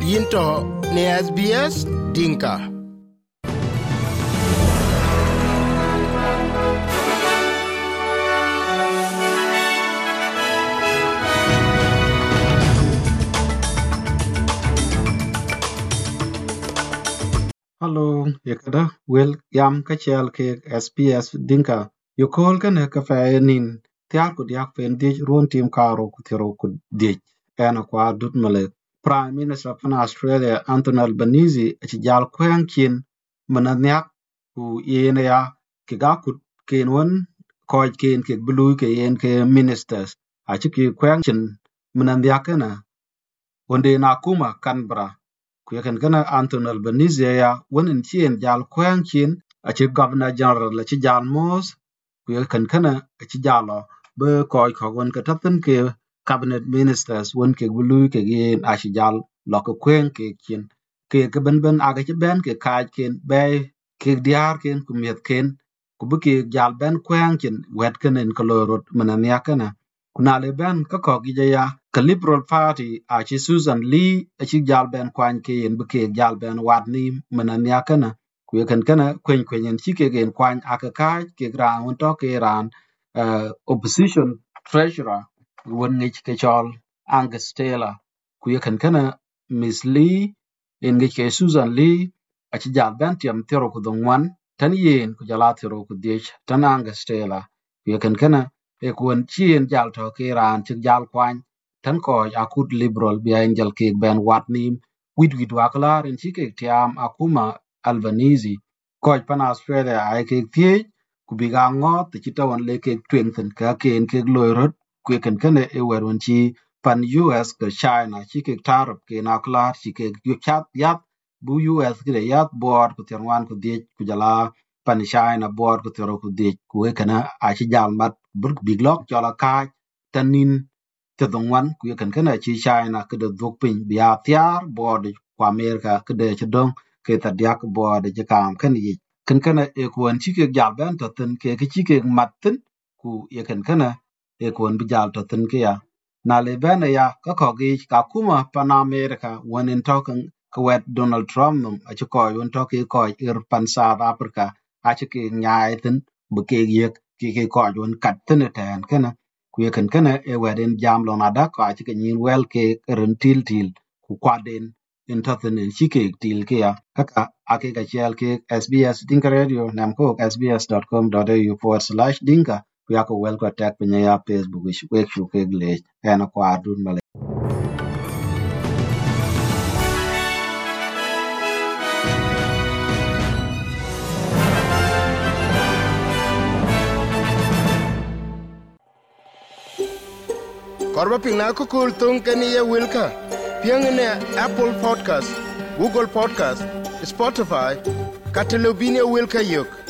Yinto ne SBS Dinka. Hello, yakada wel yam kachel ke SBS Dinka. You call kan ka fa nin tiar ko diak fen di ron tim karo ku tiro ku di ana kwa dut male. Prime Minister of Australia Anthony Albanese ci jal kwen kin mananyak ku yene ya ke ga ku ken won ko ken ke bulu ke yen ke ministers a ci ke kwen kin mananyak na wonde na kuma Canberra ku yakan kana Anthony Albanese ya wonin chien jal kwen chin a chi governor general la chi jal mos ku yakan kana a chi jalo be koy ko won ka tapen ke cabinet ministers won ke bulu ke yin a chi jal lo ko kwen ke chin ke ben aga chi ben ke ka ken be ke diar ken ku miet ken ku be ke jal ben kwen chin wet ken en kolorot manania kana kuna le ben ka gi ya ka Liberal Party a chi Susan Lee a chi jal ben kwan ke en be ke jal ben wat ni manania kana ku kan kana kwen en chi ke gen kwan aka ka ke gran on to ke ran opposition treasurer won ngi ke chol Angus Taylor ku kan kana Miss Lee en ngi ke Susan Lee a chi jal ben tiam tero ku dongwan tan yen ku jala tero ku dich tan Angus Taylor ku kan kana e kuon chien jal to ke ran chi jal kwan tan ko akut Liberal bi angel ke ben wat nim wit waklar en chi ke tiam akuma Albanese ko pan Australia ai ke tie ku bi ga ngot ti to won le ke twen ten ka ken ke loirot ku ken ken e werun chi pan US ke China chi ke tarap ke na klar chi ke yu chat yat bu US ke yat board ku terwan ku die ku jala pan China board ku tero ku die ku kana a chi jal mat bur big lock jala ka tanin te dongwan ku kan kana chi China ke de duk pin bia tiar board ku America ke de chedong ke ta diak board je kam kan yi kan kana e kuon chi ke jal ben to ten ke chi ke matin ku ye kan kana e kuon bi jal to ten ke ya na le ben ya ka gi ka kuma pan America wonin token ka wet Donald Trump num a chi ko yun to ke ko ir pan South Africa a chi ke nyaai ten bu ke yek ke ko yun kat ten ten kana ku ye kan kana e weden jam lo na da ko a chi ke nyin wel ke ren til ku kwaden in tathin in chike til ke ya kaka ake ka chel ke SBS Dinka Radio nam ko sbs.com.au/dinka ku ya ko wel ko tek pinya ya Facebook we chu ke gle ena ko adun male Korba pina ko kul tung kani ye wilka. Piang ne Apple Podcast, Google Podcast, Spotify, Catalobina wilka yok.